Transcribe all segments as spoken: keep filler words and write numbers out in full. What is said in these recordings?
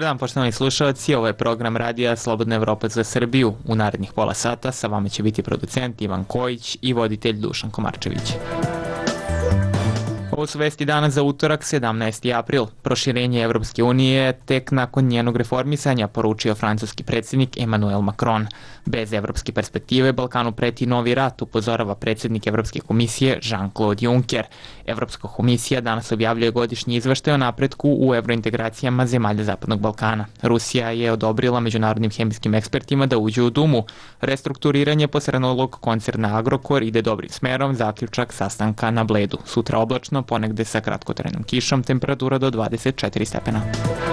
Dobar dan, poštovani slušalci, ovo je program radija Slobodna Evropa za Srbiju. U narednih pola sata sa vama će biti producent Ivan Kojić i voditelj Dušan Komarčević. Ovo su vesti danas za utorak, sedamnaesti april. Proširenje Evropske unije tek nakon njenog reformisanja, poručio francuski predsjednik Emmanuel Macron. Bez evropske perspektive Balkanu preti novi rat, upozorava predsjednik Evropske komisije Jean-Claude Juncker. Evropska komisija danas objavljuje godišnji izveštaj o napretku u evrointegracijama zemalja Zapadnog Balkana. Rusija je odobrila međunarodnim hemijskim ekspertima da uđu u Dumu. Restrukturiranje posrednolog koncerna Agrokor ide dobrim smerom, zaključak sastanka na Bledu. Sutra oblačno, ponegde sa kratkotrajnom kišom, temperatura do dvadeset četiri stepena.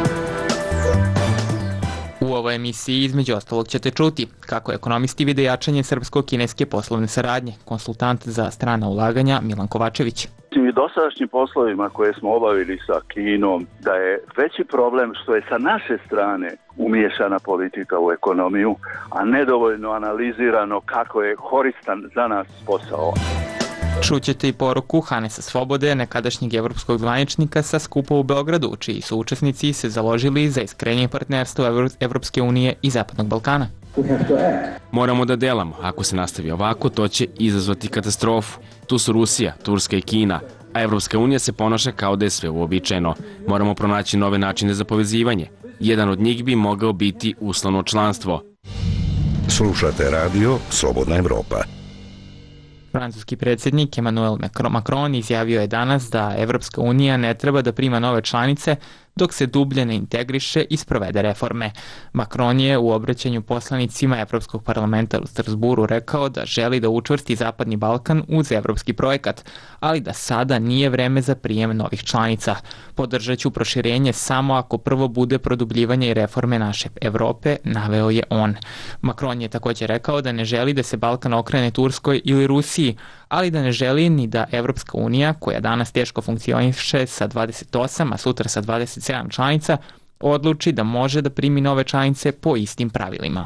U ovoj emisiji između ostalog ćete čuti kako ekonomisti vide jačanje srpsko-kineske poslovne saradnje, konsultant za strana ulaganja Milan Kovačević. I dosadašnjim poslovima koje smo obavili sa Kinom, da je veći problem što je sa naše strane umiješana politika u ekonomiju, a nedovoljno analizirano kako je koristan za nas posao. Čućete i poruku Hanesa Svobode, nekadašnjeg evropskog zvaničnika sa skupa u Beogradu, čiji su učesnici se založili za iskrenje partnerstva Evropske unije i Zapadnog Balkana. Moramo da delamo. Ako se nastavi ovako, to će izazvati katastrofu. Tu su Rusija, Turska i Kina, a Evropska unija se ponaša kao da je sve uobičajeno. Moramo pronaći nove načine za povezivanje. Jedan od njih bi mogao biti uslovno članstvo. Slušate radio Slobodna Evropa. Francuski predsjednik Emmanuel Macron izjavio je danas da Evropska unija ne treba da prima nove članice dok se dublje ne integriše i sprovede reforme. Macron je u obraćanju poslanicima Evropskog parlamenta u Strasburu rekao da želi da učvrsti Zapadni Balkan uz evropski projekat, ali da sada nije vreme za prijem novih članica. Podržat ću proširenje samo ako prvo bude produbljivanje i reforme naše Evrope, naveo je on. Macron je također rekao da ne želi da se Balkan okrene Turskoj ili Rusiji, ali da ne želi ni da Evropska unija, koja danas teško funkcioniše sa dvadeset osam, a sutra sa dvadeset sedam članica, odluči da može da primi nove članice po istim pravilima.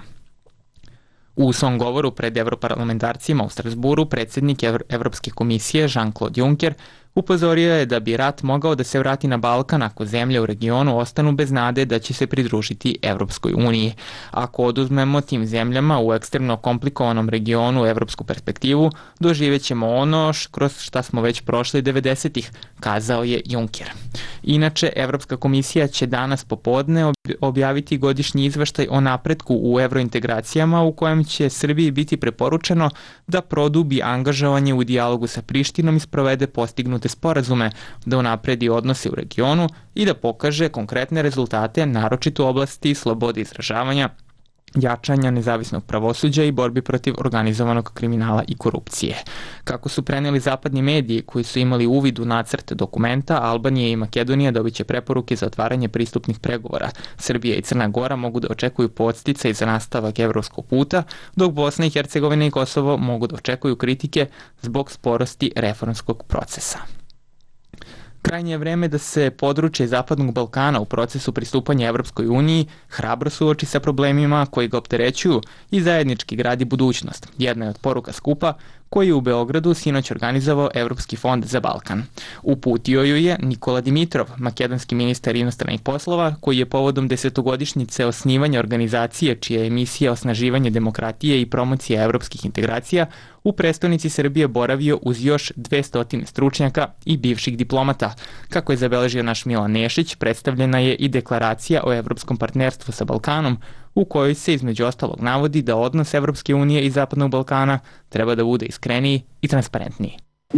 U svom govoru pred evroparlamentarcima u Strasburu predsjednik Evropske komisije Jean-Claude Juncker upozorio je da bi rat mogao da se vrati na Balkan ako zemlje u regionu ostanu bez nade da će se pridružiti Evropskoj uniji. Ako oduzmemo tim zemljama u ekstremno komplikovanom regionu evropsku perspektivu, doživjet ćemo ono kroz šta smo već prošli devedesetih, kazao je Juncker. Inače, Evropska komisija će danas popodne objaviti godišnji izveštaj o napretku u evrointegracijama u kojem će Srbiji biti preporučeno da produbi angažovanje u dijalogu sa Prištinom i sprovede postignute sporazume, da unapredi odnose u regionu i da pokaže konkretne rezultate, naročito u oblasti slobode izražavanja, jačanja nezavisnog pravosuđa i borbi protiv organizovanog kriminala i korupcije. Kako su preneli zapadni mediji koji su imali uvid u nacrt dokumenta, Albanija i Makedonija dobit će preporuke za otvaranje pristupnih pregovora. Srbija i Crna Gora mogu da očekuju podsticaj za nastavak evropskog puta, dok Bosna i Hercegovina i Kosovo mogu da očekuju kritike zbog sporosti reformskog procesa. Krajnje je vreme da se područje Zapadnog Balkana u procesu pristupanja Evropskoj uniji hrabro suoči sa problemima koji ga opterećuju i zajednički gradi budućnost. Jedna je od poruka skupa koji je u Beogradu sinoć organizovao Evropski fond za Balkan. Uputio ju je Nikola Dimitrov, makedonski ministar inostranih poslova, koji je povodom desetogodišnjice osnivanja organizacije čija je misija osnaživanje demokratije i promocija evropskih integracija u prestonici Srbije boravio uz još dvesta stručnjaka i bivših diplomata. Kako je zabeležio naš Milan Nešić, predstavljena je i deklaracija o evropskom partnerstvu sa Balkanom, u kojoj se između ostalog navodi da odnos Evropske unije i Zapadnog Balkana treba da bude iskreniji i transparentniji.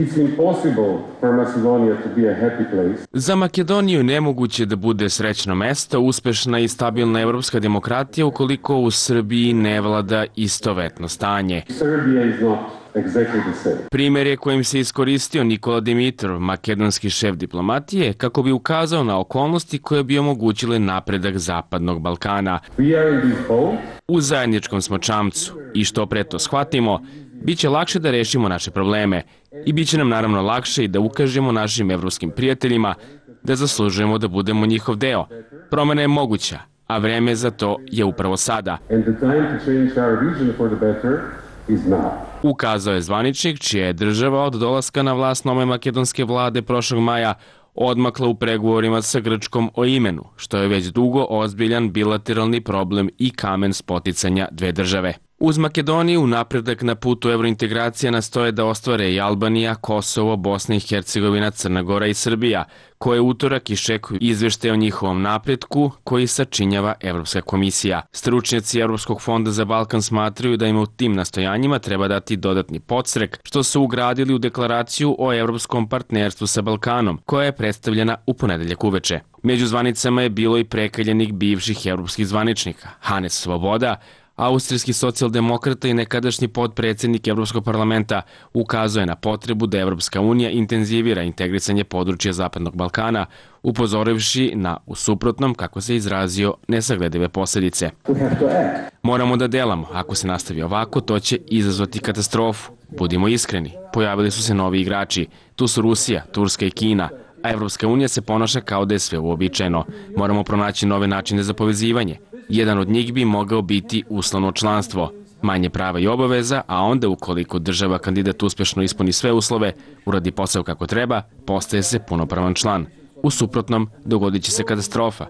Za Makedoniju je nemoguće da bude srećno mesto, uspešna i stabilna evropska demokratija ukoliko u Srbiji ne vlada istovetno stanje. Primer je kojim se iskoristio Nikola Dimitrov, makedonski šef diplomatije, kako bi ukazao na okolnosti koje bi omogućile napredak Zapadnog Balkana. U zajedničkom smo čamcu i što pre to shvatimo, bit će lakše da rešimo naše probleme i bit će nam naravno lakše i da ukažemo našim evropskim prijateljima da zaslužujemo da budemo njihov deo. Promena je moguća, a vreme za to je upravo sada. Ukazao je zvaničnik čija je država od dolaska na vlast nove makedonske vlade prošlog maja odmakla u pregovorima sa Grčkom o imenu, što je već dugo ozbiljan bilateralni problem i kamen spoticanja dve države. Uz Makedoniju napredak na putu evrointegracija nastoje da ostvare i Albanija, Kosovo, Bosna i Hercegovina, Crna Gora i Srbija, koje utorak iščekuju izveštaje o njihovom napretku koji sačinjava Evropska komisija. Stručnjaci Evropskog fonda za Balkan smatraju da im u tim nastojanjima treba dati dodatni podstrek, što su ugradili u deklaraciju o evropskom partnerstvu sa Balkanom, koja je predstavljena u ponedeljak uveče. Među zvanicama je bilo i prekaljenih bivših evropskih zvaničnika, Hannes Svoboda, austrijski socijaldemokrata i nekadašnji potpredsjednik Evropskog parlamenta, ukazuje na potrebu da Evropska unija intenzivira integrisanje područja Zapadnog Balkana, upozorivši na, u suprotnom, kako se izrazio, nesagledive posljedice. Moramo da delamo. Ako se nastavi ovako, to će izazvati katastrofu. Budimo iskreni. Pojavili su se novi igrači. Tu su Rusija, Turska i Kina. A Evropska unija se ponaša kao da je sve uobičajeno. Moramo pronaći nove načine za povezivanje. Jedan od njih bi mogao biti uslovno članstvo, manje prava i obaveza, a onda ukoliko država kandidat uspješno ispuni sve uslove, uradi posao kako treba, postaje se punopravan član. U suprotnom, dogodit će se katastrofa.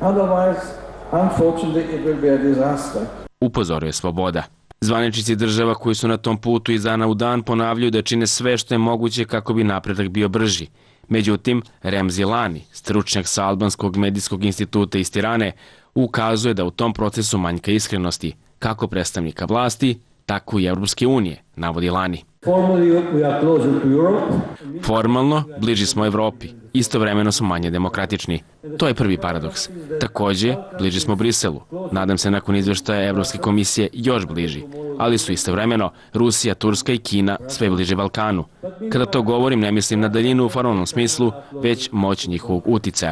Upozorio je Svoboda. Zvaničnici država koji su na tom putu iz dana u dan ponavljaju da čine sve što je moguće kako bi napredak bio brži. Međutim, Remzi Lani, stručnjak sa Albanskog medijskog instituta iz Tirane, ukazuje da u tom procesu manjka iskrenosti, kako predstavnika vlasti, tako i Evropske unije, navodi Lani. Formalno, bliži smo Evropi, istovremeno smo manje demokratični. To je prvi paradoks. Također, bliži smo Briselu. Nadam se nakon izveštaja Evropske komisije još bliži, ali su istovremeno Rusija, Turska i Kina sve bliže Balkanu. Kada to govorim, ne mislim na daljinu u formalnom smislu, već moć njihovog uticaja.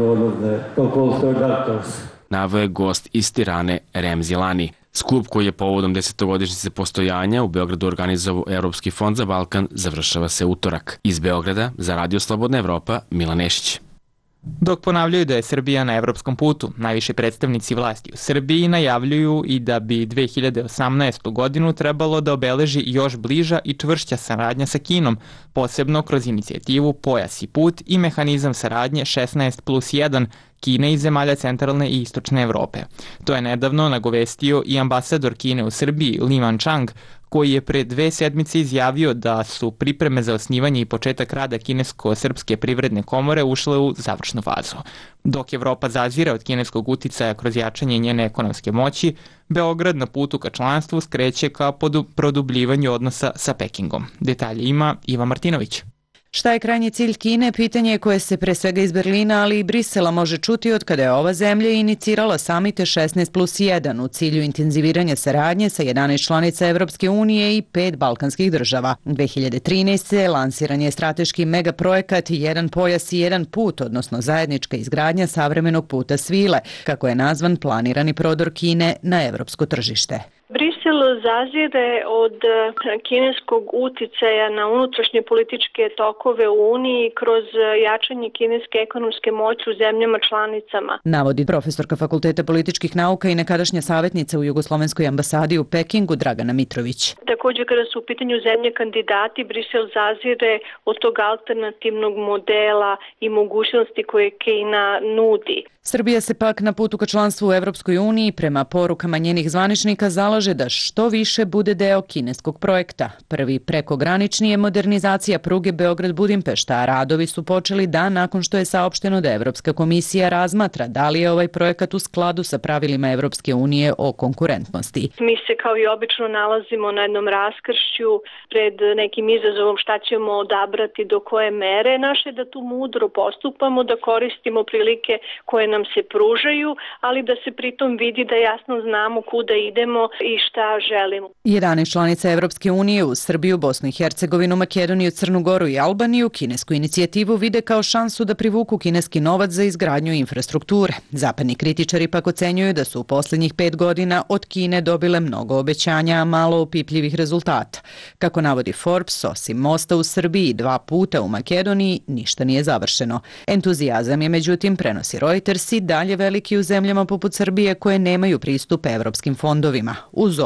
Naveo je gost iz Tirane Remzi Lani. Skup koji je povodom desetogodišnjice postojanja u Beogradu organizovao Evropski fond za Balkan završava se utorak. Iz Beograda za Radio Slobodna Evropa, Milan Nešić. Dok ponavljaju da je Srbija na evropskom putu, najviši predstavnici vlasti u Srbiji najavljuju i da bi dve hiljade osamnaestu godinu trebalo da obeleži još bliža i čvršća saradnja sa Kinom, posebno kroz inicijativu Pojas i put i mehanizam saradnje šesnaest plus jedan Kine i zemalja centralne i istočne Evrope. To je nedavno nagovestio i ambasador Kine u Srbiji, Li Manchang, koji je pre dve sedmice izjavio da su pripreme za osnivanje i početak rada Kinesko-srpske privredne komore ušle u završnu fazu. Dok Evropa zazira od kineskog uticaja kroz jačanje njene ekonomske moći, Beograd na putu ka članstvu skreće ka produbljivanju odnosa sa Pekingom. Detalje ima Iva Martinović. Šta je krajnji cilj Kine, pitanje koje se pre svega iz Berlina, ali i Brisela može čuti od kada je ova zemlja inicirala samite šesnaest plus jedan u cilju intenziviranja saradnje sa jedanaest članica Evropske unije i pet balkanskih država. dve hiljade trinaeste. lansiran je strateški megaprojekat Jedan pojas i jedan put, odnosno zajednička izgradnja savremenog puta svile, kako je nazvan planirani prodor Kine na evropsko tržište. Brisel zazire od kineskog uticaja na unutrašnje političke tokove u Uniji kroz jačanje kineske ekonomske moći u zemljama članicama. Navodi profesorka Fakulteta političkih nauka i nekadašnja savjetnica u Jugoslovenskoj ambasadi u Pekingu Dragana Mitrović. Također kada su u pitanju zemlje kandidati, Brisel zazire od tog alternativnog modela i mogućnosti koje Kina nudi. Srbija se pak na putu ka članstvu u Evropskoj uniji prema porukama njenih zvaničnika zalaže da što više bude deo kineskog projekta. Prvi prekogranični je modernizacija pruge Beograd-Budimpešta, a radovi su počeli dan nakon što je saopšteno da Evropska komisija razmatra da li je ovaj projekat u skladu sa pravilima Evropske unije o konkurentnosti. Mi se kao i obično nalazimo na jednom raskršću pred nekim izazovom šta ćemo odabrati do koje mere. Naše je da tu mudro postupamo, da koristimo prilike koje nam se pružaju, ali da se pritom vidi da jasno znamo kuda idemo i šta želimo. jedanaest članica Evropske unije u Srbiju, Bosnu i Hercegovinu, Makedoniju, Crnu Goru i Albaniju kinesku inicijativu vide kao šansu da privuku kineski novac za izgradnju infrastrukture. Zapadni kritičari pak ocenjuju da su u posljednjih pet godina od Kine dobile mnogo obećanja, a malo opipljivih rezultata. Kako navodi Forbes, osim mosta u Srbiji i dva puta u Makedoniji, ništa nije završeno. Entuzijazam je međutim, prenosi Reuters, i dalje veliki u zemljama poput Srbije koje nemaju pristup evropskim fondovima. Uz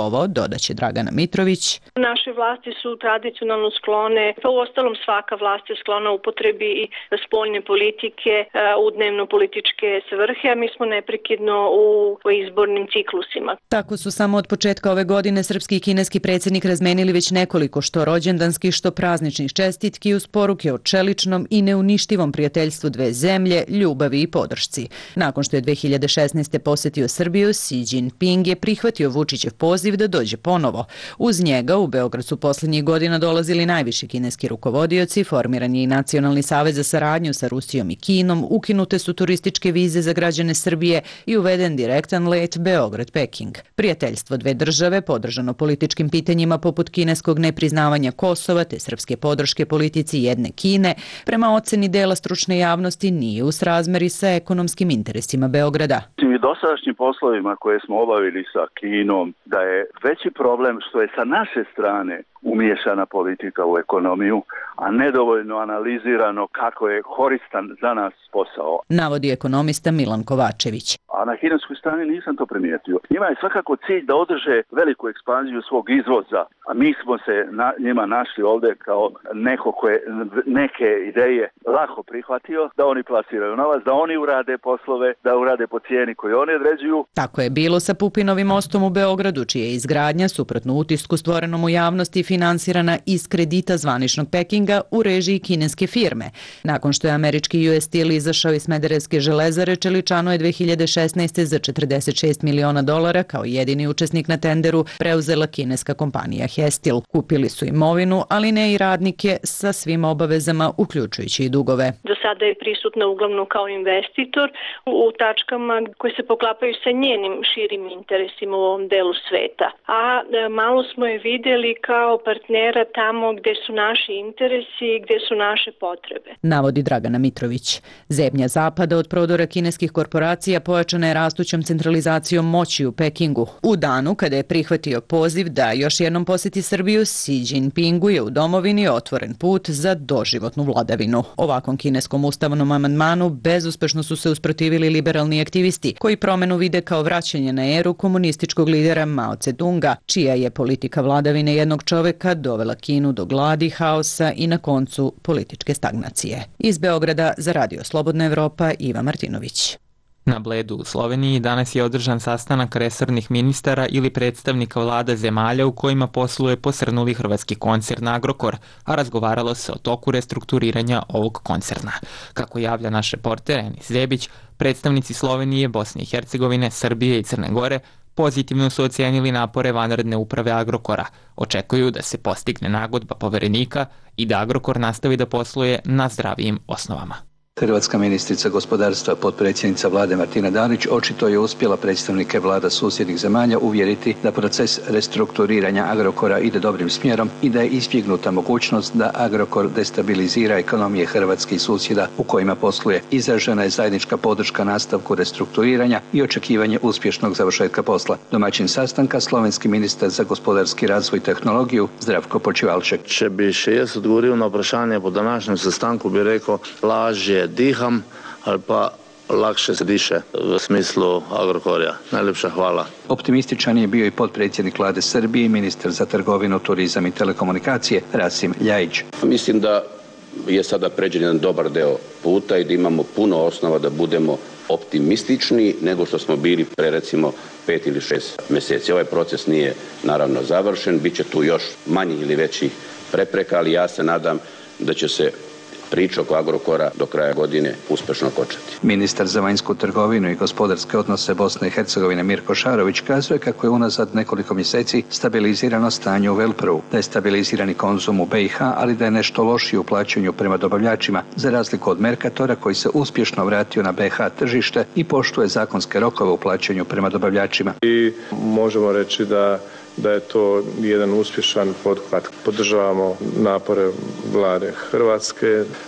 ovo, dodaće Dragana Mitrović. Naše vlasti su tradicionalno sklone, pa u ostalom svaka vlast je sklona upotrebi i spoljne politike u dnevno-političke svrhe, a mi smo neprekidno u izbornim ciklusima. Tako su samo od početka ove godine srpski i kineski predsjednik razmenili već nekoliko što rođendanskih, što prazničnih čestitki uz poruke o čeličnom i neuništivom prijateljstvu dve zemlje, ljubavi i podršci. Nakon što je dve hiljade šesnaeste. posjetio Srbiju, Xi Jinping je prihvatio Vučićev poziv da dođe ponovo. Uz njega u Beograd su posljednjih godina dolazili najviši kineski rukovodioci, formiran je i Nacionalni savez za saradnju sa Rusijom i Kinom, ukinute su turističke vize za građane Srbije i uveden direktan let Beograd-Peking. Prijateljstvo dve države, podržano političkim pitanjima poput kineskog nepriznavanja Kosova te srpske podrške politici jedne Kine, prema oceni dela stručne javnosti nije u srazmeri sa ekonomskim interesima Beograda. I dosadašnjim poslovima koje smo obavili sa Kinom, da je veći problem što je sa naše strane umiješana politika u ekonomiju, a nedovoljno analizirano kako je koristan za nas posao. Navodi ekonomista Milan Kovačević. A na kineskoj strani nisam to primijetio. Njima je svakako cilj da održe veliku ekspanziju svog izvoza, a mi smo se na, njima našli ovdje kao neko koje neke ideje lako prihvatio, da oni plasiraju novac, da oni urade poslove, da urade po cijeni koju oni određuju. Tako je bilo sa Pupinovim mostom u Beogradu, čija je izgradnja, suprotno utisku stvorenom u javnosti, finansirana iz kredita zvaničnog Pekinga u režiji kineske firme. Nakon što je američki U S Steel izašao iz Smederevske železare, Čeličano je dve hiljade šesnaeste. za četrdeset šest miliona dolara kao jedini učesnik na tenderu preuzela kineska kompanija Hestil. Kupili su imovinu, ali ne i radnike sa svim obavezama, uključujući i dugove. Do sada je prisutna uglavnom kao investitor u tačkama koje se poklapaju sa njenim širim interesima u ovom delu sveta. A malo smo je vidjeli kao partnera tamo gdje su naši interesi i gdje su naše potrebe. Navodi Dragana Mitrović. Zebnja zapada od prodora kineskih korporacija pojačana je rastućom centralizacijom moći u Pekingu. U danu kada je prihvatio poziv da još jednom posjeti Srbiju, Xi Jinpingu je u domovini otvoren put za doživotnu vladavinu. Ovakvom kineskom ustavnom amandmanu bezuspešno su se usprotivili liberalni aktivisti, koji promenu vide kao vraćanje na eru komunističkog lidera Mao Tse-tunga, čija je politika vladavine jednog čoveka dovela Kinu do gladi, haosa i na koncu političke stagnacije. Iz Beograda za Radio Slobodna Evropa, Iva Martinović. Na Bledu u Sloveniji danas je održan sastanak resornih ministara ili predstavnika vlada zemalja u kojima posluje posrnuli hrvatski koncern Agrokor, a razgovaralo se o toku restrukturiranja ovog koncerna. Kako javlja naš reporter Enis Zebić, predstavnici Slovenije, Bosne i Hercegovine, Srbije i Crne Gore pozitivno su ocijenili napore vanredne uprave Agrokora. Očekuju da se postigne nagodba poverenika i da Agrokor nastavi da posluje na zdravijim osnovama. Hrvatska ministrica gospodarstva, potpredsjednica vlade Martina Dalić, očito je uspjela predstavnike vlada susjednih zemalja uvjeriti da proces restrukturiranja Agrokora ide dobrim smjerom i da je izbjegnuta mogućnost da Agrokor destabilizira ekonomije Hrvatske i susjeda u kojima posluje. Izražena je zajednička podrška nastavku restrukturiranja i očekivanje uspješnog završetka posla. Domaćin sastanka slovenski ministar za gospodarski razvoj i tehnologiju Zdravko Počivalšek. Če bi še jaz odgovoril na vprašanje po današnjem sestanku, bi rekel, lažje diham ali pa lakše se diše v smislu Agrokorja. Najlepša hvala. Optimističan je bio i potpredsjednik vlade Srbije i ministar za trgovinu, turizam i telekomunikacije Rasim Ljajić. Mislim da je sada pređen jedan dobar deo puta i da imamo puno osnova da budemo optimistični nego što smo bili pre recimo pet ili šest mjeseci. Ovaj proces nije naravno završen, bit će tu još manjih ili većih prepreka, ali ja se nadam da će se priča oko Agrokora do kraja godine uspešno kočati. Ministar za vanjsku trgovinu i gospodarske odnose Bosne i Hercegovine Mirko Šarović kazuje kako je unazad nekoliko mjeseci stabilizirano stanje u Velprovu, da je stabilizirani konzum u B i H, ali da je nešto lošije u plaćanju prema dobavljačima, za razliku od Merkatora koji se uspješno vratio na B i H tržište i poštuje zakonske rokove u plaćanju prema dobavljačima. I možemo reći da da je to jedan uspješan pothvat. Podržavamo napore vlade Hrvatske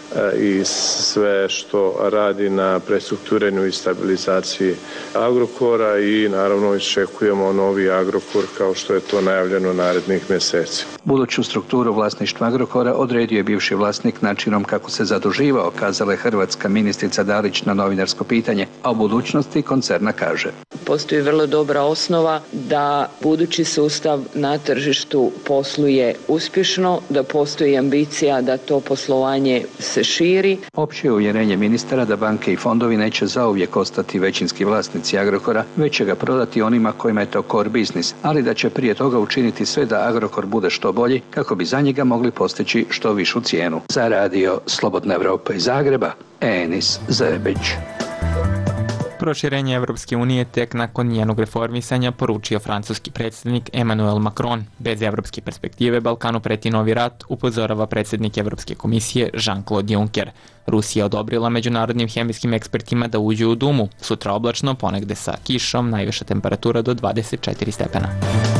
i sve što radi na prestrukturiranju i stabilizaciji Agrokora i naravno iščekujemo novi Agrokor kao što je to najavljeno narednih mjeseci. Buduću strukturu vlasništva Agrokora odredio je bivši vlasnik načinom kako se zaduživao, kazala je hrvatska ministrica Dalić na novinarsko pitanje, a o budućnosti koncerna kaže. Postoji vrlo dobra osnova da budući sustav na tržištu posluje uspješno, da postoji ambicija da to poslovanje se širi. Opće je uvjerenje ministara da banke i fondovi neće zauvijek ostati većinski vlasnici Agrokora, već će ga prodati onima kojima je to core business, ali da će prije toga učiniti sve da Agrokor bude što bolji kako bi za njega mogli postići što višu cijenu. Za radio Slobodna Evropa iz Zagreba, Enis Zebić. Proširenje Evropske unije tek nakon njenog reformisanja, poručio francuski predsjednik Emmanuel Macron. Bez evropske perspektive Balkanu preti novi rat, upozorava predsjednik Evropske komisije Jean-Claude Juncker. Rusija odobrila međunarodnim hemijskim ekspertima da uđu u Dumu. Sutra oblačno, ponegde sa kišom, najviša temperatura do dvadeset četiri stepena.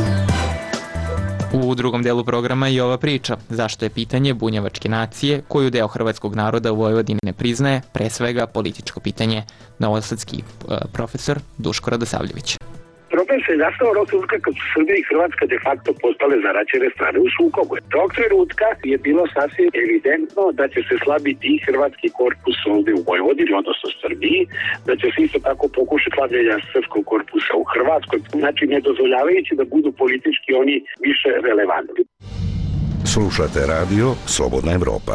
U drugom delu programa i ova priča, zašto je pitanje bunjevačke nacije, koju deo hrvatskog naroda u Vojvodini ne priznaje, pre svega političko pitanje. Novosadski profesor Duško Radosavljević. Problem se nastao onog trenutka kad su Srbija i Hrvatska de facto postale zaraćene strane u sukobu. Tog trenutka je bilo sasvim evidentno da će se slabiti i hrvatski korpus ovdje u Vojvodini, odnosno Srbiji, da će se isto tako pokušati slabljenja srpskog korpusa u Hrvatskoj, znači ne dozvoljavajući da budu politički oni više relevantni. Slušate radio Slobodna Evropa.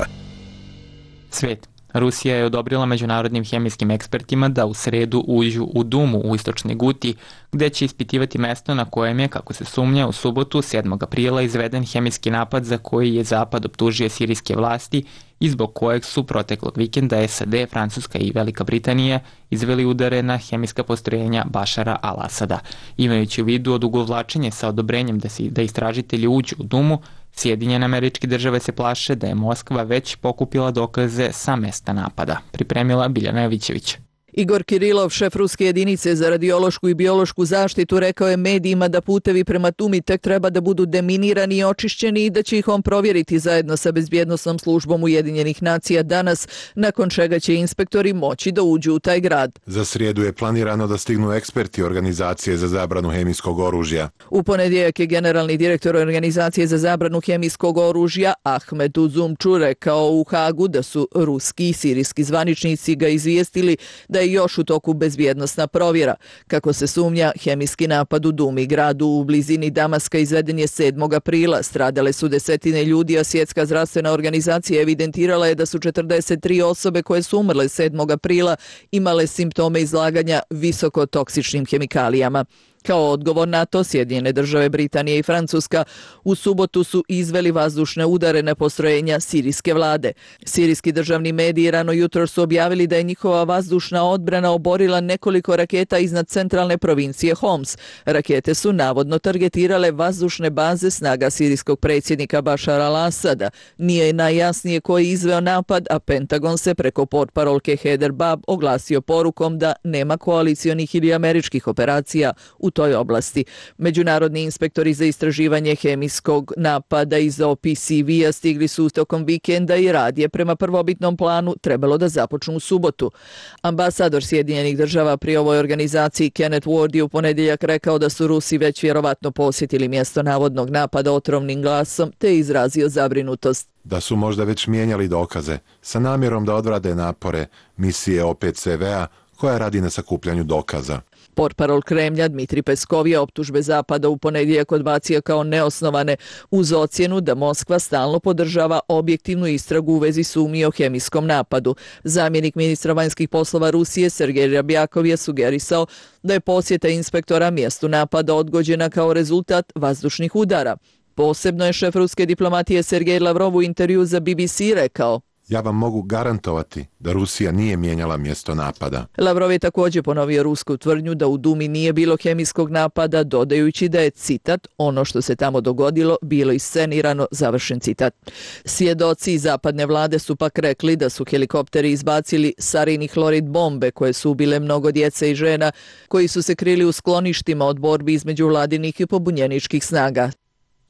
Svet. Rusija je odobrila međunarodnim hemijskim ekspertima da u sredu uđu u Dumu u istočnoj Guti, gde će ispitivati mesto na kojem je, kako se sumnja, u subotu sedmog aprila izveden hemijski napad za koji je Zapad optužio sirijske vlasti i zbog kojeg su proteklog vikenda S A D, Francuska i Velika Britanija izveli udare na hemijska postrojenja Bašara al-Asada. Imajući u vidu odugovlačenje sa odobrenjem da, si, da istražitelji uđu u Dumu, Sjedinjene Američke Države se plaše da je Moskva već pokupila dokaze sa mesta napada. Pripremila Biljana Jovićević. Igor Kirilov, šef ruske jedinice za radiološku i biološku zaštitu, rekao je medijima da putevi prema Dumi tek treba da budu deminirani i očišćeni i da će ih on provjeriti zajedno sa bezbjednosnom službom Ujedinjenih nacija danas, nakon čega će inspektori moći da uđu u taj grad. Za srijedu je planirano da stignu eksperti Organizacije za zabranu hemijskog oružja. U ponedjeljak je generalni direktor Organizacije za zabranu hemijskog oružja Ahmed Uzumču rekao u Hagu da su ruski i sirijski zvaničnici ga izvijestili da je još u toku bezbjednosna provjera. Kako se sumnja, hemijski napad u Dumi, gradu u blizini Damaska, izveden je sedmog aprila. Stradale su desetine ljudi, a Svjetska zdravstvena organizacija evidentirala je da su četrdeset tri osobe koje su umrle sedmog aprila imale simptome izlaganja visoko toksičnim hemikalijama. Kao odgovor na to, Sjedinjene Države, Britanija i Francuska u subotu su izveli vazdušne udare na postrojenja sirijske vlade. Sirijski državni mediji rano jutro su objavili da je njihova vazdušna odbrana oborila nekoliko raketa iznad centralne provincije Homs. Rakete su navodno targetirale vazdušne baze snaga sirijskog predsjednika Bašara al-Asada. Nije najjasnije ko je izveo napad, a Pentagon se preko portparolke Heather Bab oglasio porukom da nema koalicionih ili američkih operacija u toj oblasti. Međunarodni inspektori za istraživanje hemijskog napada iz O P C V-a stigli su tokom vikenda i rad je prema prvobitnom planu trebalo da započnu u subotu. Ambasador Sjedinjenih Država pri ovoj organizaciji Kenneth Ward je u ponedjeljak rekao da su Rusi već vjerovatno posjetili mjesto navodnog napada otrovnim glasom, te izrazio zabrinutost. Da su možda već mijenjali dokaze sa namjerom da odvrade napore misije O P C V-a koja radi na sakupljanju dokaza. Portparol Kremlja Dmitri Peskov je optužbe Zapada u ponedjeljak odbacio kao neosnovane uz ocjenu da Moskva stalno podržava objektivnu istragu u vezi sumnji o hemijskom napadu. Zamjenik ministra vanjskih poslova Rusije Sergej Rabjakov je sugerisao da je posjeta inspektora mjestu napada odgođena kao rezultat vazdušnih udara. Posebno je šef ruske diplomatije Sergej Lavrov u intervju za B B C rekao: Ja vam mogu garantovati da Rusija nije mijenjala mjesto napada. Lavrov je također ponovio rusku tvrdnju da u Dumi nije bilo hemijskog napada, dodajući da je, citat, ono što se tamo dogodilo bilo iscenirano, završen citat. Svjedoci zapadne vlade su pak rekli da su helikopteri izbacili sarin i hlorid bombe koje su ubile mnogo djece i žena koji su se krili u skloništima od borbi između vladinih i pobunjeničkih snaga.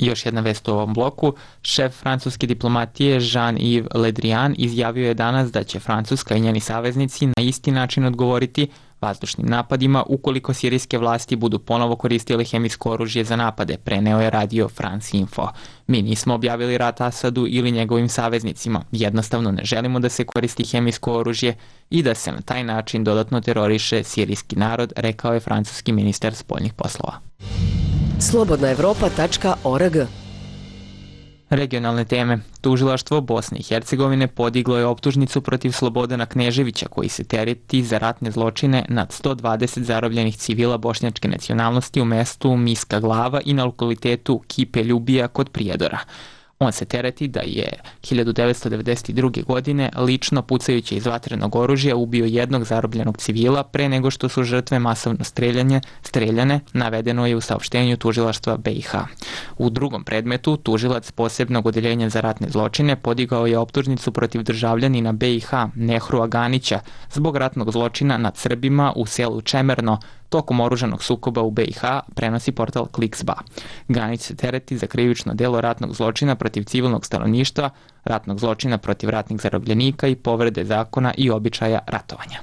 Još jedna vest u ovom bloku. Šef francuske diplomatije Jean-Yves Le Drian izjavio je danas da će Francuska i njeni saveznici na isti način odgovoriti vazdušnim napadima ukoliko sirijske vlasti budu ponovo koristile hemijsko oružje za napade, preneo je radio France Info. Mi nismo objavili rat Asadu ili njegovim saveznicima. Jednostavno ne želimo da se koristi hemijsko oružje i da se na taj način dodatno teroriše sirijski narod, rekao je francuski ministar spoljnih poslova. slobodna evropa tačka org. Regionalne teme. Tužilaštvo Bosne i Hercegovine podiglo je optužnicu protiv Slobodana Kneževića koji se tereti za ratne zločine nad sto dvadeset zarobljenih civila bošnjačke nacionalnosti u mestu Miska Glava i na lokalitetu Kipe Ljubija kod Prijedora. On se tereti da je hiljadu devetsto devedeset druge. godine lično pucajući iz vatrenog oružja ubio jednog zarobljenog civila pre nego što su žrtve masovno streljanje, streljane, navedeno je u saopštenju tužilaštva B i H. U drugom predmetu tužilac posebnog odeljenja za ratne zločine podigao je optužnicu protiv državljanina B i H Nehru Aganića zbog ratnog zločina nad Srbima u selu Čemerno tokom oružanog sukoba u B i H, prenosi portal Kliksba. Ganić se tereti za krivično delo ratnog zločina protiv civilnog stanovništva, ratnog zločina protiv ratnih zarobljenika i povrede zakona i običaja ratovanja.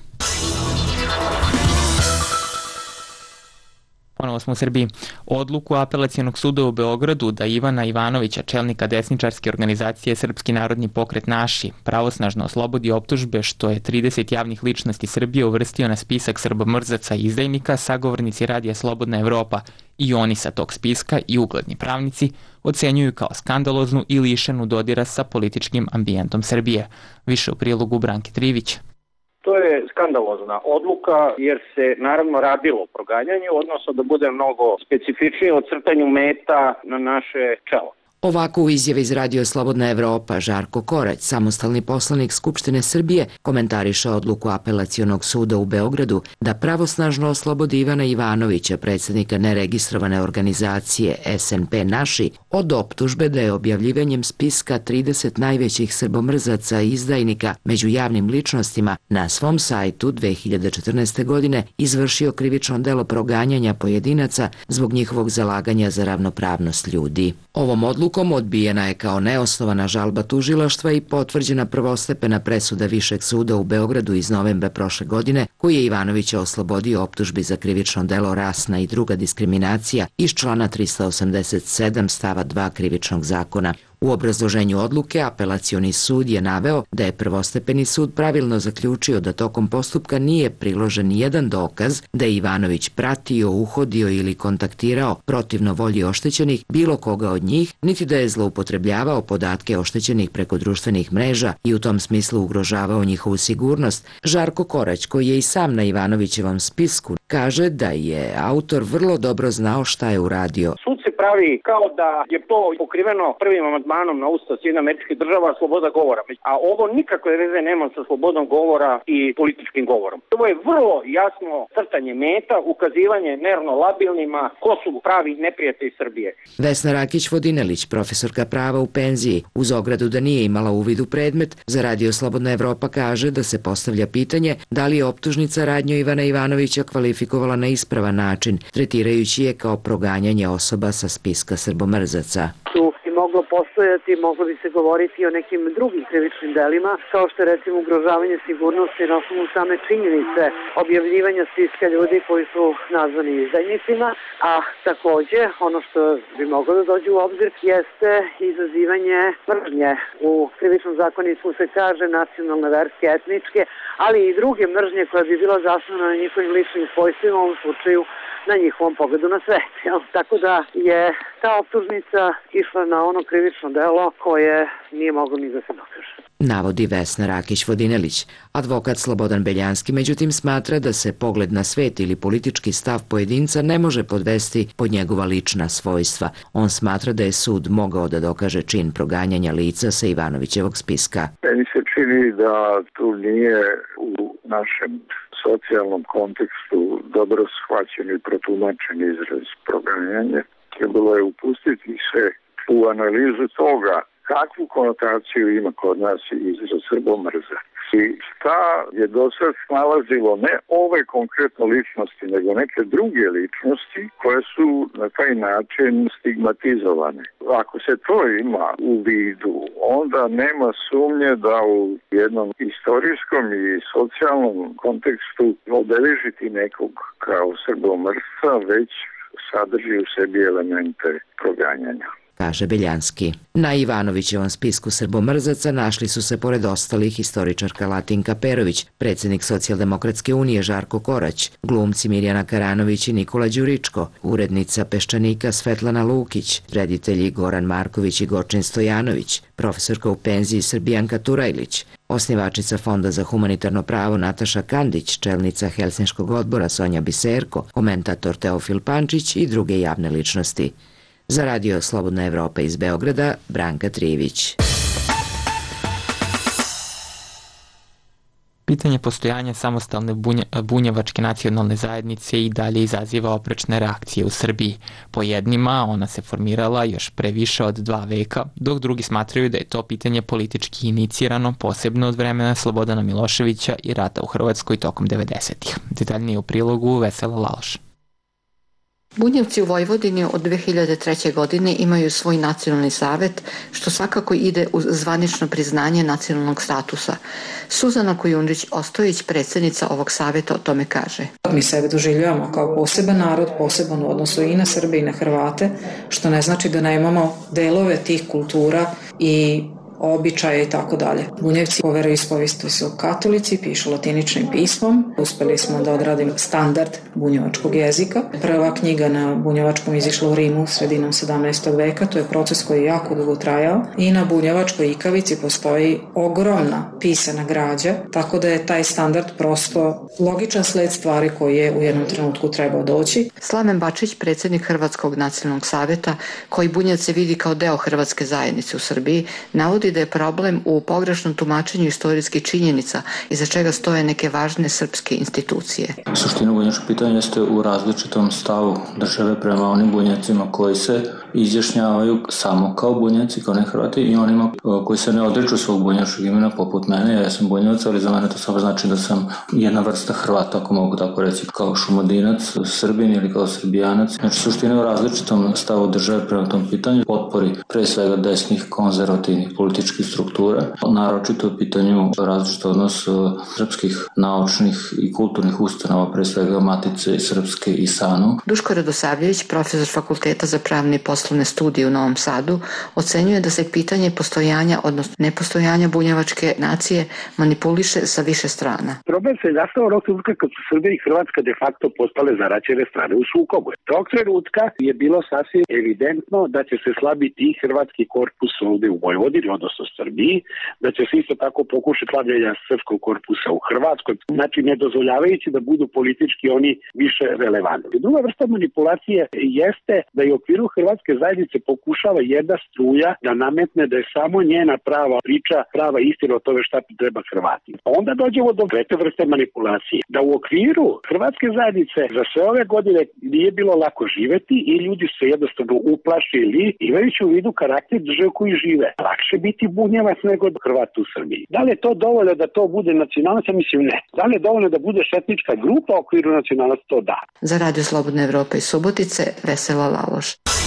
Ponovo smo u Srbiji. Odluku Apelacionog suda u Beogradu da Ivana Ivanovića, čelnika desničarske organizacije Srpski narodni pokret Naši, pravosnažno oslobodi optužbe što je trideset javnih ličnosti Srbije uvrstio na spisak srbomrzaca i izdajnika, sagovornici radija Slobodna Evropa i oni sa tog spiska i ugledni pravnici ocenjuju kao skandaloznu i lišenu dodira sa političkim ambijentom Srbije. Više u prilogu Branke Trivić. To je skandalozna odluka jer se naravno radilo o proganjanju, odnosno da bude mnogo specifičnije o crtanju meta na naše čelo. Ovako u izjavi iz Radio Slobodna Evropa Žarko Korać, samostalni poslanik Skupštine Srbije, komentariše odluku Apelacionog suda u Beogradu da pravosnažno oslobodi Ivana Ivanovića, predsjednika neregistrovane organizacije S N P Naši, od optužbe da je objavljivanjem spiska trideset najvećih srbomrzaca i izdajnika među javnim ličnostima na svom sajtu dve hiljade četrnaeste. godine izvršio krivično delo proganjanja pojedinaca zbog njihovog zalaganja za ravnopravnost ljudi. Ovom odlukom odbijena je kao neosnovana žalba tužilaštva i potvrđena prvostepena presuda Višeg suda u Beogradu iz novembra prošle godine, koji je Ivanovića oslobodio optužbi za krivično delo rasna i druga diskriminacija iz člana trista osamdeset sedam stava dva Krivičnog zakona. U obrazloženju odluke Apelacioni sud je naveo da je prvostepeni sud pravilno zaključio da tokom postupka nije priložen nijedan dokaz da je Ivanović pratio, uhodio ili kontaktirao protivno volji oštećenih bilo koga od njih, niti da je zloupotrebljavao podatke oštećenih preko društvenih mreža i u tom smislu ugrožavao njihovu sigurnost. Žarko Korać, koji je i sam na Ivanovićevom spisku, kaže da je autor vrlo dobro znao šta je uradio. Sud se pravi kao da je to pokriveno prvim amandmanom na Ustav Sjedinjenih Američkih Država, sloboda govora. A ovo nikakve veze nema sa slobodom govora i političkim govorom. Ovo je vrlo jasno crtanje meta, ukazivanje nervno labilnima ko su pravi neprijatelji Srbije. Vesna Rakić-Vodinelić, profesorka prava u penziji, uz ogradu da nije imala uvid u predmet, za Radio Slobodna Evropa kaže da se postavlja pitanje da li je optužnica radnju Ivana Ivanovića kvalifikovala na ispravan način, tretirajući je kao proganjanje osoba sa spiska srbomrzaca. Tu bi moglo postojati, moglo bi se govoriti o nekim drugim krivičnim delima, kao što je recimo ugrožavanje sigurnosti na osnovu same činjenice objavljivanja spiska ljudi koji su nazvani izdajnicima, a takođe ono što bi moglo da dođe u obzir jeste izazivanje mržnje. U krivičnom zakoniku se kaže nacionalne, verske, etničke, ali i druge mržnje koja bi bila zasnovana na njihovim ličnim svojstvima, u ovom slučaju na njihovom pogledu na svet. Tako da je ta optužnica išla na ono krivično delo koje nije moglo ni da se dokaže. Navodi Vesna Rakić-Vodinelić. Advokat Slobodan Beljanski međutim smatra da se pogled na svet ili politički stav pojedinca ne može podvesti pod njegova lična svojstva. On smatra da je sud mogao da dokaže čin proganjanja lica sa Ivanovićevog spiska. Meni se čini da tu nije u našem socijalnom kontekstu dobro shvaćen i protumačen izraz proganjanje. Trebalo je upustiti se u analizu toga kakvu konotaciju ima kod nas izraz srbomrza. I šta je do sad snalazilo ne ove konkretno ličnosti, nego neke druge ličnosti koje su na taj način stigmatizovane. Ako se to ima u vidu, onda nema sumnje da u jednom istorijskom i socijalnom kontekstu obeležiti nekog kao srbomrsca već sadrži u sebi elemente proganjanja, kaže Beljanski. Na Ivanovićevom spisku srbomrzaca našli su se pored ostalih historičarka Latinka Perović, predsjednik Socijaldemokratske unije Žarko Korać, glumci Mirjana Karanović i Nikola Đuričko, urednica Peščanika Svetlana Lukić, reditelji Goran Marković i Gočin Stojanović, profesorka u penziji Srbijanka Turajlić, osnivačica Fonda za humanitarno pravo Nataša Kandić, čelnica Helsinškog odbora Sonja Biserko, komentator Teofil Pančić i druge javne ličnosti. Za Radio Slobodna Evropa iz Beograda, Branka Trivić. Pitanje postojanja samostalne bunje, bunjevačke nacionalne zajednice i dalje izaziva oprečne reakcije u Srbiji. Po jednima ona se formirala još pre više od dva veka, dok drugi smatraju da je to pitanje politički inicirano, posebno od vremena Slobodana Miloševića i rata u Hrvatskoj tokom devedesetih. Detaljnije u prilogu Vesela Laloš. Bunjevci u Vojvodini od dve hiljade treće. godine imaju svoj nacionalni savet, što svakako ide uz zvanično priznanje nacionalnog statusa. Suzana Kujundžić-Ostojić, predsjednica ovog saveta, o tome kaže. Mi sebe doživljavamo kao poseban narod, poseban u odnosu i na Srbe i na Hrvate, što ne znači da nemamo delove tih kultura i običaje i tako dalje. Bunjevci po veroispovesti su katolici, pišu latiničnim pismom. Uspeli smo da odradimo standard bunjevačkog jezika. Prva knjiga na bunjevačkom izišla u Rimu sredinom sedamnaestog veka. To je proces koji je jako dugo trajao. I na bunjevačkoj ikavici postoji ogromna pisana građa, tako da je taj standard prosto logičan sled stvari koji je u jednom trenutku trebao doći. Slaven Bačić, predsjednik Hrvatskog nacionalnog saveta, koji Bunjevce vidi kao deo hrvatske zajednice u Srbiji, navodi da je problem u pogrešnom tumačenju istorijskih činjenica iza čega stoje neke važne srpske institucije. Suština bunjevačkog pitanja jeste u različitom stavu države prema onim Bunjevcima koji se izjašnjavaju samo kao Bunjevci, kao ne Hrvati, i onima koji se ne odriču svog bunjevačkog imena poput mene. Ja sam Bunjevac, ali za mene to samo znači da sam jedna vrsta Hrvata, ako mogu tako reći, kao Šumadinac, Srbin ili kao Srbijanac. Znači suština je u različitom stavu države prema tom pitanju, potpori pre svega desnih konzervativnih političkih struktura, naročito u pitanju različit odnos srpskih naučnih i kulturnih ustanova, pre svega Matice Srpske i SANU. Duško Radosavljević, profesor Fakulteta za pravne i poslovne studije u Novom Sadu, ocenjuje da se pitanje postojanja, odnosno nepostojanja bunjevačke nacije manipuliše sa više strana. Problem se nastao onog trenutka kad su Srbija i Hrvatska de facto postale zaraćene strane u sukobu. Tog trenutka je bilo sasvim evidentno da će se slabiti i hrvatski korpus ovde u Vojvodini, odnosno Srbiji, da će se isto tako pokušati slabljenja srpskog korpusa u Hrvatskoj, znači ne dozvoljavajući da budu politički oni više relevantni. Druga vrsta manipulacije jeste da i u okviru hrvatske zajednice pokušava jedna struja da nametne da je samo njena prava priča, prava istina o tome šta treba Hrvati. Onda dođemo do trete vrste manipulacije. Da u okviru hrvatske zajednice za sve ove godine nije bilo lako živeti i ljudi su se jednostavno uplašili, imajući u vidu karakter države koji žive. Lakše biti Bunjevac nego Hrvat u Srbiji. Da li je to dovoljno da to bude nacionalnost? Ja mislim ne. Da li je dovoljno da bude etnička grupa u okviru nacionalnosti? To da. Za Radio Slobodna Evropa iz Subotice, Vesela Laloš.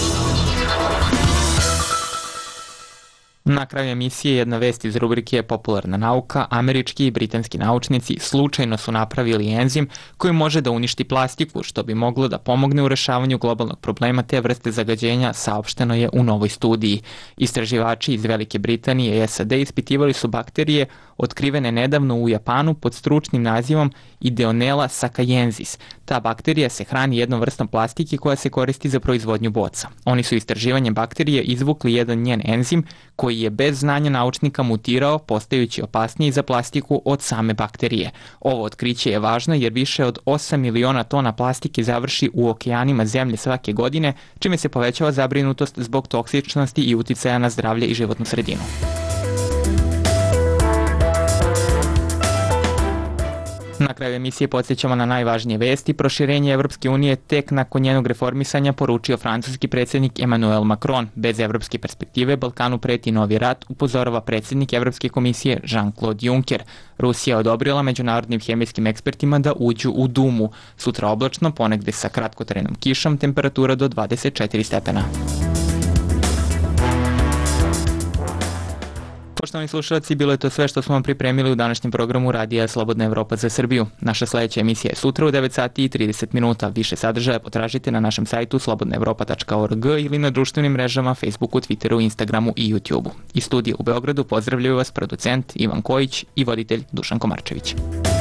Na kraju emisije jedna vest iz rubrike Popularna nauka. Američki i britanski naučnici slučajno su napravili enzim koji može da uništi plastiku, što bi moglo da pomogne u rešavanju globalnog problema te vrste zagađenja, saopšteno je u novoj studiji. Istraživači iz Velike Britanije i S A D ispitivali su bakterije otkrivene nedavno u Japanu pod stručnim nazivom Ideonella sakayensis. Ta bakterija se hrani jednom vrstom plastike koja se koristi za proizvodnju boca. Oni su istraživanjem bakterije izvukli jedan njen enzim koji je bez znanja naučnika mutirao, postajući opasniji za plastiku od same bakterije. Ovo otkriće je važno jer više od osam miliona tona plastike završi u okeanima zemlje svake godine, čime se povećava zabrinutost zbog toksičnosti i uticaja na zdravlje i životnu sredinu. Na Na kraju emisije podsjećamo na najvažnije vesti. Proširenje Evropske unije tek nakon njenog reformisanja poručio francuski predsjednik Emmanuel Macron. Bez evropske perspektive Balkanu preti novi rat, upozorava predsjednik Evropske komisije Jean-Claude Juncker. Rusija odobrila međunarodnim hemijskim ekspertima da uđu u Dumu. Sutra oblačno, ponegde sa kratkotrajnom kišom, temperatura do dvadeset četiri stepena. Poštovani slušalci, bilo je to sve što smo vam pripremili u današnjem programu Radija Slobodna Evropa za Srbiju. Naša sledeća emisija je sutra u devet sati i trideset minuta. Više sadržaja potražite na našem sajtu slobodna evropa tačka org ili na društvenim mrežama Facebooku, Twitteru, Instagramu i YouTubeu. Iz studija u Beogradu pozdravljaju vas producent Ivan Kojić i voditelj Dušan Komarčević.